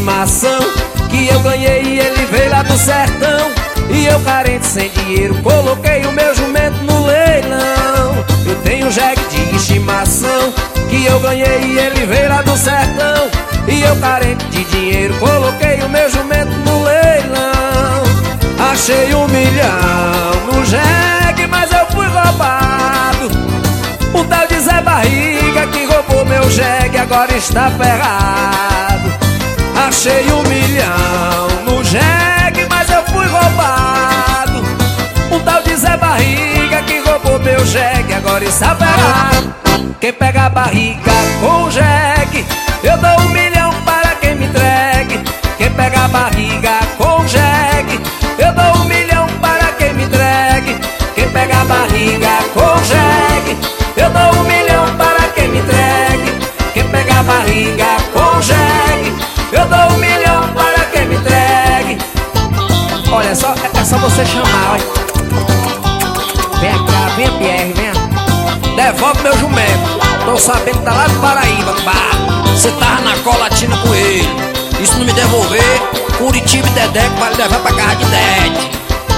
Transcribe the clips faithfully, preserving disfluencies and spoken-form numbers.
estimação que eu ganhei e ele veio lá do sertão. E eu carente sem dinheiro, coloquei o meu jumento no leilão. Eu tenho um jegue de estimação que eu ganhei e ele veio lá do sertão. E eu carente de dinheiro, coloquei o meu jumento no leilão. Achei um milhão no jegue, mas eu fui roubado. Um tal de Zé Barriga que roubou meu jegue, agora está ferrado. Achei um milhão no jegue, mas eu fui roubado. Um tal de Zé Barriga que roubou meu jegue, agora está ferrado. Quem pega a barriga com o jegue, eu dou um milhão para quem me entregue. Quem pega a barriga com o jegue, eu dou um milhão para quem me entregue. Quem pega a barriga com o jegue, eu dou um milhão para quem me entregue. Quem pega a barriga com o jegue, eu dou um milhão para quem me entregue. Olha, é só, é só você chamar, olha. Vem cá, vem Pierre, vem. Devolve meu jumento. Tô sabendo que tá lá do Paraíba, no bar. Você tava na colatina com ele. E se não me devolver, Curitiba e Dedé que vai levar pra casa de Dede.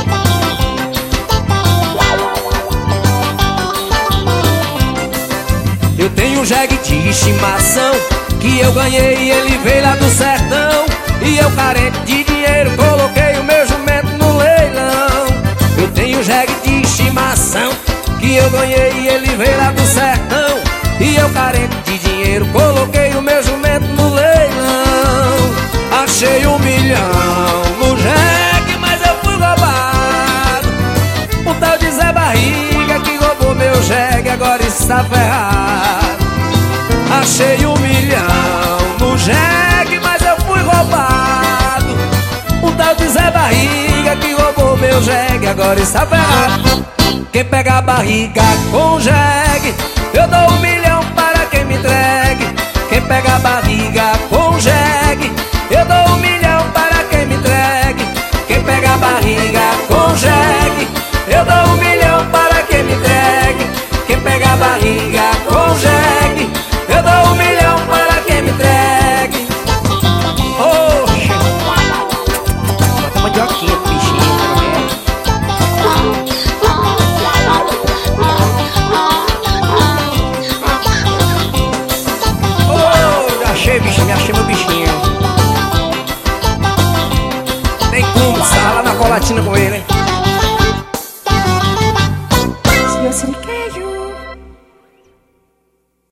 Eu tenho um jegue de estimação que eu ganhei e ele veio lá do sertão. E eu carente de dinheiro, coloquei o meu jumento no leilão. Eu tenho um jegue de estimação que eu ganhei e ele veio lá do sertão. E eu carente de dinheiro, coloquei o meu jumento no leilão. Achei um milhão no jegue, mas eu fui roubado. Um tal de Zé Barriga que roubou meu jegue, agora está ferrado. Achei um milhão no jegue, mas eu fui roubado. Um tal de Zé Barriga que roubou meu jegue, agora está ferrado. Quem pega a barriga com o jegue, eu dou um milhão para quem me entregue. Quem pega a barriga com o jegue, eu dou um milhão para quem me entregue. Quem pega a barriga com o jegue, eu dou um milhão para quem me entregue. Quem pega a barriga com o jegue, eu dou um milhão para quem me entregue. Oxe, bota uma mandioquinha pro bichinho, achei, bichinho, me achei meu bichinho. Tem como, sai lá na colatina com ele, hein?